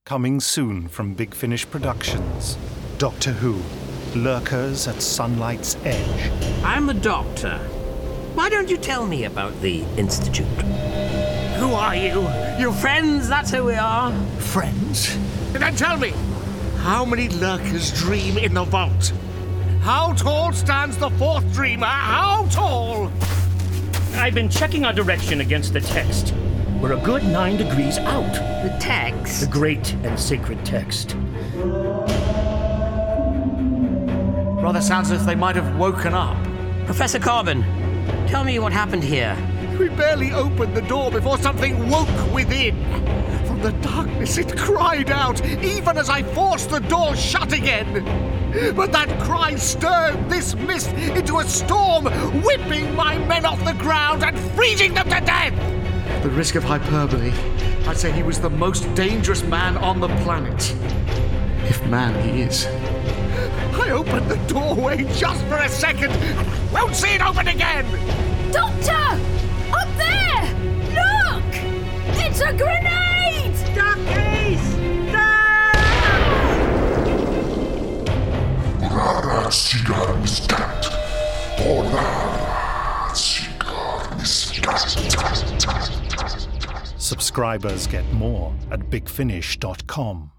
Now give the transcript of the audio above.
Coming soon from Big Finish Productions. Doctor Who, Lurkers at Sunlight's Edge. I'm a doctor. Why don't you tell me about the Institute? Who are you? Your friends, that's who we are. Friends? Then tell me, how many lurkers dream in the vault? How tall stands the fourth dreamer? How tall? I've been checking our direction against the text. We're a good 9 degrees out. The text? The great and sacred text. Rather sounds as if they might have woken up. Professor Carbon, tell me what happened here. We barely opened the door before something woke within. From the darkness it cried out, even as I forced the door shut again. But that cry stirred this mist into a storm, whipping my men off the ground and freezing them to death. At the risk of hyperbole, I'd say he was the most dangerous man on the planet. If man he is. I opened the doorway just for a second and I won't see it open again! Doctor! Up there! Look! It's a grenade! Duckies! Polara cigar miskat. Polara cigar miskat. Subscribers get more at bigfinish.com.